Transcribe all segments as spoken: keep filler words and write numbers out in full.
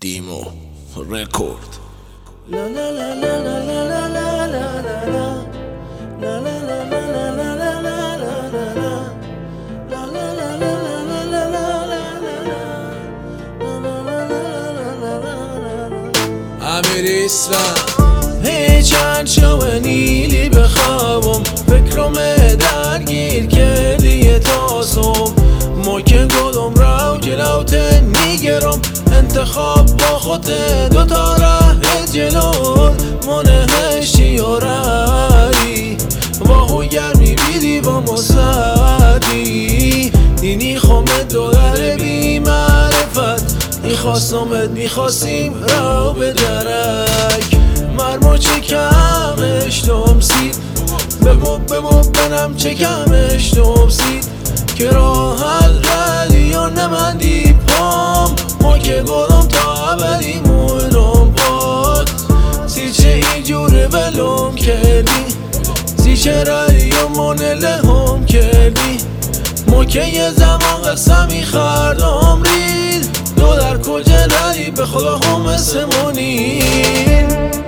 دیمو رکورد. لا لا لا لا لا لا لا لا لا لا لا امیر اسلام هیچ انشو نیلی بخوابم فکرم درگیر کردی یه تاسم ما که گلم رو جلوت میگرم انتخاب با خود دوتا ره جلو منهشتی و رری واهو گرمی بیدی با مصدی دینی خامد دولر بی معرفت میخواستمت میخواستیم رو به درک مرمو چکمش دومسید بمو بمو بنم چکمش دومسید که راه حل و نمندی پام ما که گلم تا ابدی مونم باد سی چه اینجوره ولم کردی سی چه رایی و منله هم کردی ما که یه زمان قسمی خردم رید دو در کجا نری به خدا هم اسمونین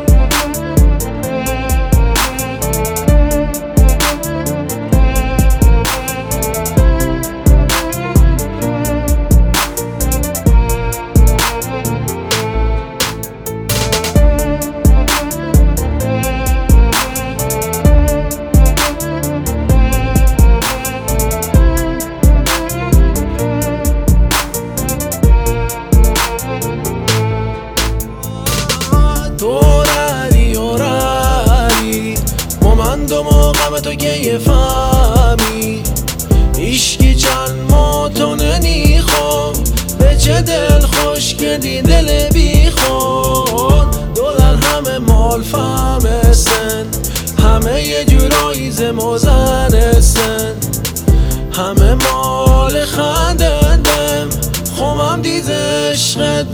دو موقع تو که یه فهمی ایشکی چند ماتونه نیخوام به چه دل خوش کردی دل بی خون دولن همه مال فهمستن همه یه جورایی زموزنستن همه مال خندندم خومم دیز عشقت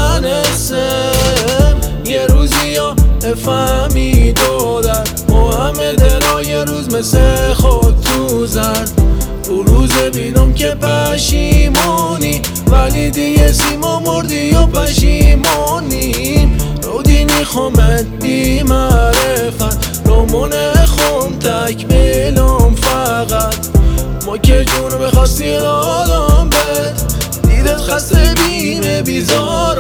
زنستم یه روزی یا افهمی دولن همه دلا یه روز مثل خود تو زن تو روز بینم که پشیمونی ولی دیگه سیما مردی و پشیمونیم رو دینی خومت بی معرفت رو منه خون تکمیلم فقط ما که جون بخواستی دادم بد دیدت خسته بیمه بیزار